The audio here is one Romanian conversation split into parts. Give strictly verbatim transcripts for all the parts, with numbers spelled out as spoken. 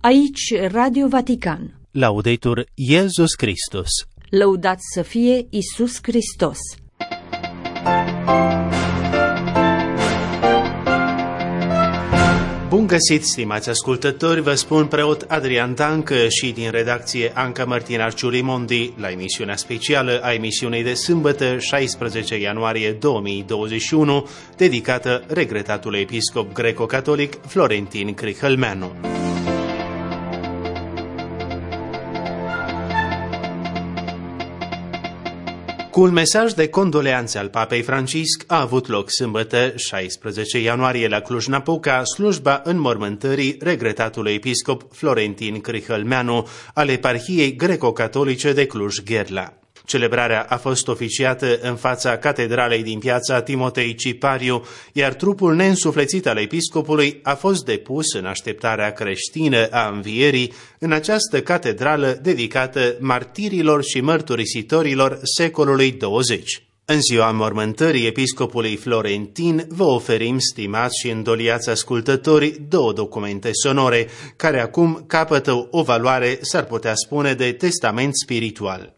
Aici Radio Vatican. Laudetur Iesus Christus. Lăudat să fie Iisus Hristos. Bun găsit, stimați ascultători, vă spun preot Adrian Dancă și din redacție Anca Mărtinașciu Rimondi la emisiunea specială a emisiunii de sâmbătă, șaisprezece ianuarie două mii douăzeci și unu, dedicată regretatului episcop greco-catolic Florentin Crihălmeanu. Cu un mesaj de condoleanțe al Papei Francisc a avut loc sâmbătă, șaisprezece ianuarie, la Cluj-Napoca, slujba înmormântării regretatului episcop Florentin Crihălmeanu al eparhiei greco-catolice de Cluj-Gherla. Celebrarea a fost oficiată în fața catedralei din piața Timotei Cipariu, iar trupul neînsuflețit al episcopului a fost depus în așteptarea creștină a învierii în această catedrală dedicată martirilor și mărturisitorilor secolului douăzeci. În ziua înmormântării episcopului Florentin vă oferim, stimați și îndoliați ascultători, două documente sonore, care acum capătă o valoare, s-ar putea spune, de testament spiritual.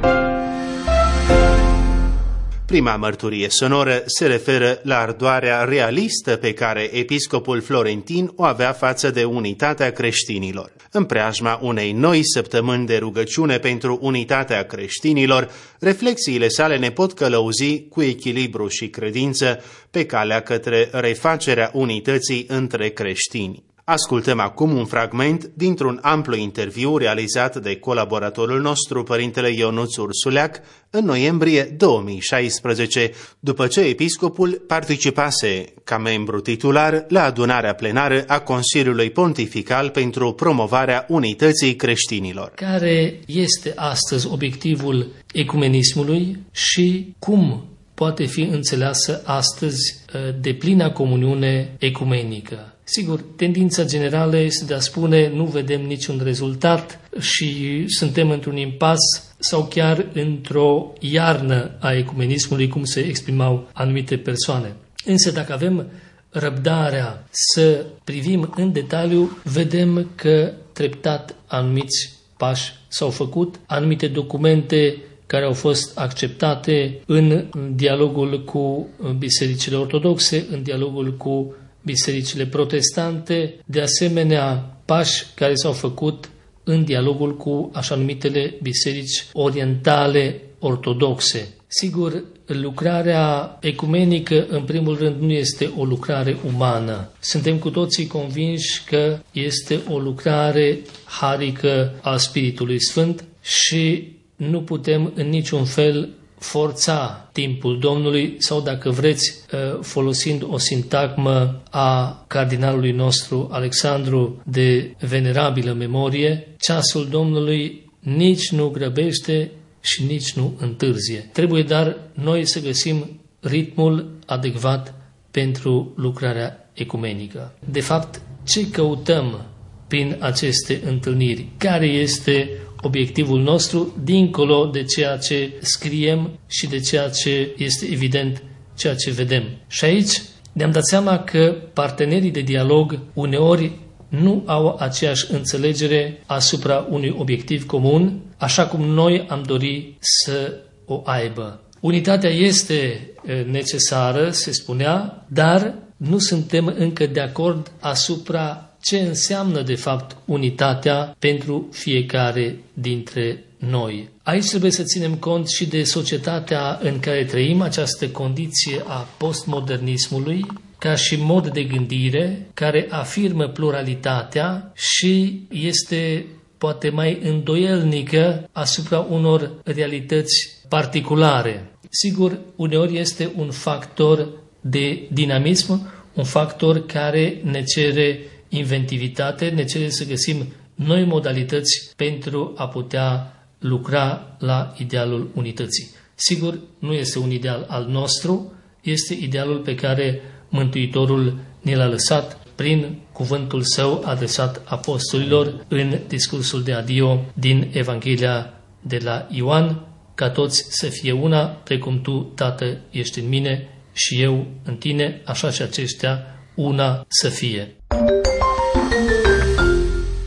Prima mărturie sonoră se referă la ardoarea realistă pe care episcopul Florentin o avea față de unitatea creștinilor. În preajma unei noi săptămâni de rugăciune pentru unitatea creștinilor, reflexiile sale ne pot călăuzi cu echilibru și credință pe calea către refacerea unității între creștini. Ascultăm acum un fragment dintr-un amplu interviu realizat de colaboratorul nostru, părintele Ionuț Ursuleac, în noiembrie două mii șaisprezece, după ce episcopul participase ca membru titular la adunarea plenară a Consiliului Pontifical pentru promovarea unității creștinilor. Care este astăzi obiectivul ecumenismului și cum poate fi înțeleasă astăzi deplina comuniune ecumenică? Sigur, tendința generală este de a spune nu vedem niciun rezultat și suntem într-un impas sau chiar într-o iarnă a ecumenismului, cum se exprimau anumite persoane. Însă dacă avem răbdarea să privim în detaliu, vedem că treptat anumiți pași s-au făcut, anumite documente care au fost acceptate în dialogul cu bisericile ortodoxe, în dialogul cu bisericile protestante, de asemenea pași care s-au făcut în dialogul cu așa numitele biserici orientale ortodoxe. Sigur, lucrarea ecumenică, în primul rând, nu este o lucrare umană. Suntem cu toții convinși că este o lucrare harică a Spiritului Sfânt și nu putem în niciun fel forța timpul Domnului sau, dacă vreți, folosind o sintagmă a cardinalului nostru Alexandru de venerabilă memorie, ceasul Domnului nici nu grăbește și nici nu întârzie. Trebuie dar noi să găsim ritmul adecvat pentru lucrarea ecumenică. De fapt, ce căutăm prin aceste întâlniri? Care este obiectivul nostru, dincolo de ceea ce scriem și de ceea ce este evident, ceea ce vedem? Și aici ne-am dat seama că partenerii de dialog uneori nu au aceeași înțelegere asupra unui obiectiv comun, așa cum noi am dori să o aibă. Unitatea este necesară, se spunea, dar nu suntem încă de acord asupra ce înseamnă de fapt unitatea pentru fiecare dintre noi. Aici trebuie să ținem cont și de societatea în care trăim, această condiție a postmodernismului, ca și mod de gândire care afirmă pluralitatea și este poate mai îndoielnică asupra unor realități particulare. Sigur, uneori este un factor de dinamism, un factor care ne cere inventivitate, ne cere să găsim noi modalități pentru a putea lucra la idealul unității. Sigur, nu este un ideal al nostru, este idealul pe care Mântuitorul ne l-a lăsat prin cuvântul său adresat apostolilor în discursul de adio din Evanghelia de la Ioan, ca toți să fie una, precum tu, Tată, ești în mine și eu în tine, așa și aceștia una să fie.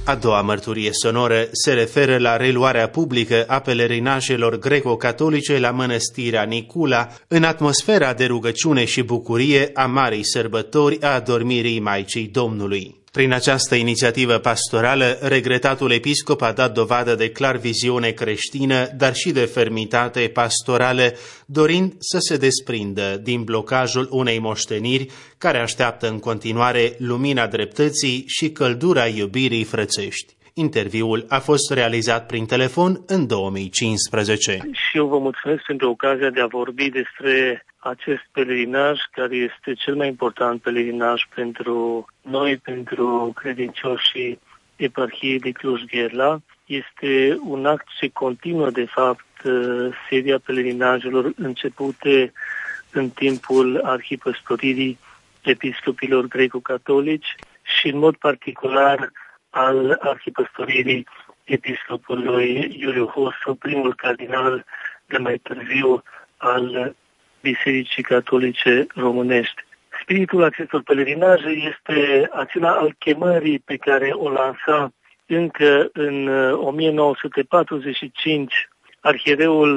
A doua mărturie sonoră se referă la reluarea publică a pelerinajelor greco-catolice la mănăstirea Nicula, în atmosfera de rugăciune și bucurie a Marii Sărbători a adormirii Maicii Domnului. Prin această inițiativă pastorală, regretatul episcop a dat dovadă de clar viziune creștină, dar și de fermitate pastorală, dorind să se desprindă din blocajul unei moșteniri care așteaptă în continuare lumina dreptății și căldura iubirii frățești. Interviul a fost realizat prin telefon în două mii cincisprezece. Și eu vă mulțumesc pentru ocazia de a vorbi despre acest pelerinaj, care este cel mai important pelerinaj pentru noi, pentru credincioșii Eparhiei de Cluj-Gherla. Este un act ce continuă, de fapt, seria pelerinajelor începute în timpul arhipăstoririi episcopilor greco-catolici și, în mod particular, al arhipăstoririi episcopului Iuliu Hosu, primul cardinal de mai târziu al Bisericii Catolice Românești. Spiritul acestor pelerinaje este acela al chemării pe care o lansa încă în o mie nouă sute patruzeci și cinci arhiereul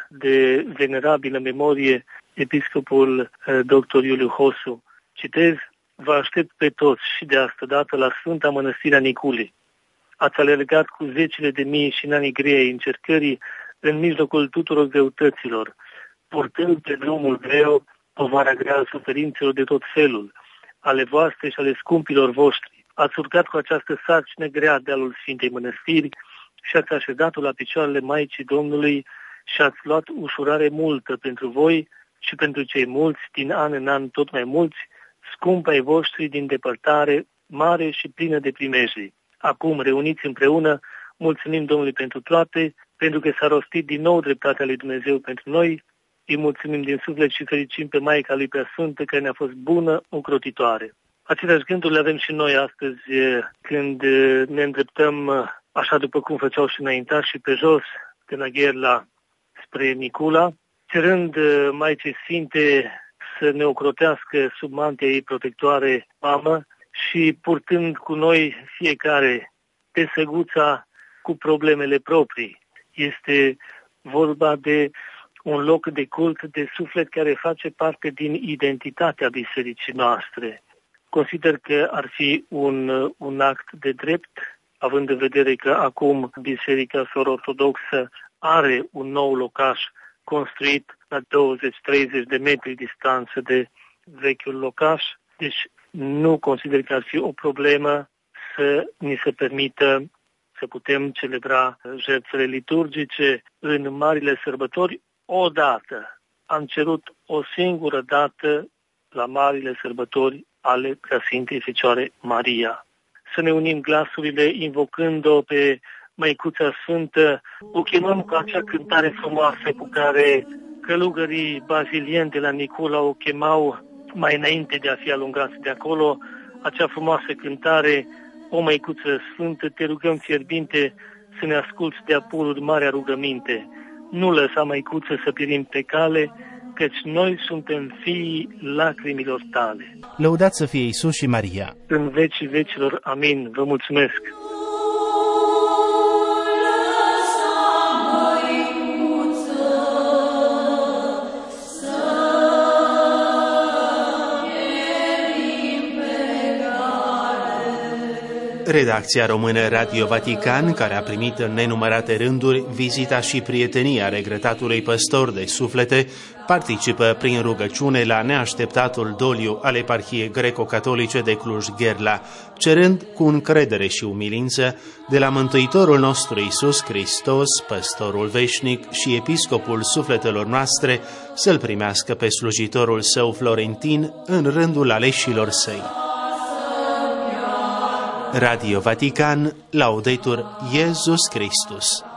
de venerabilă memorie, episcopul doctor Iuliu Hosu. Citez: vă aștept pe toți și de asta dată la Sfânta Mănăstirea Niculei. Ați alergat cu zecile de mii și în anii grei ai încercării, în mijlocul tuturor greutăților, purtând pe drumul greu povara grea al suferințelor de tot felul, ale voastre și ale scumpilor voștri. Ați urcat cu această sarcină grea dealul Sfintei Mănăstiri și ați așezat-o la picioarele Maicii Domnului și ați luat ușurare multă pentru voi și pentru cei mulți, din an în an tot mai mulți, scumpi ai voștri din depărtare, mare și plină de primejdii. Acum, reuniți împreună, mulțumim Domnului pentru toate, pentru că s-a rostit din nou dreptatea lui Dumnezeu pentru noi. Îi mulțumim din suflet și fericim pe Maica lui Preasfântă, care ne-a fost bună, ocrotitoare. Aceleași gânduri le avem și noi astăzi, când ne îndreptăm, așa după cum făceau și înaintași, pe jos, de la Gherla spre Nicula, cerând Maicii Sfinte să ne ocrotească sub mantia ei protectoare, mamă, și purtând cu noi fiecare tesăguța cu problemele proprii. Este vorba de un loc de cult de suflet care face parte din identitatea bisericii noastre. Consider că ar fi un, un act de drept, având în vedere că acum Biserica Sor-Ortodoxă are un nou locaș construit la douăzeci treizeci de metri distanță de vechiul locaș, deci nu consider că ar fi o problemă să ni se permită să putem celebra jertfele liturgice în marile sărbători odată. Am cerut o singură dată la marile sărbători ale Preasfintei Fecioare Maria. Să ne unim glasurile invocând-o pe Măicuța Sfântă, o chemăm cu acea cântare frumoasă cu care călugării bazilieni de la Nicula o chemau mai înainte de a fi alungați de acolo, acea frumoasă cântare: o Măicuță Sfântă, te rugăm fierbinte să ne asculți de-a pururi marea rugăminte. Nu lăsa, Măicuță, să pierim pe cale, căci noi suntem fiii lacrimilor tale. Lăudați să fie Iisus și Maria! În vecii vecilor, amin. Vă mulțumesc! Redacția română Radio Vatican, care a primit în nenumărate rânduri vizita și prietenia regretatului păstor de suflete, participă prin rugăciune la neașteptatul doliu al Eparhiei Greco-Catolice de Cluj-Gherla, cerând cu încredere și umilință de la Mântuitorul nostru Iisus Hristos, păstorul veșnic și episcopul sufletelor noastre, să-l primească pe slujitorul său Florentin în rândul aleșilor săi. Radio Vatican, Laudetur Iesus Christus.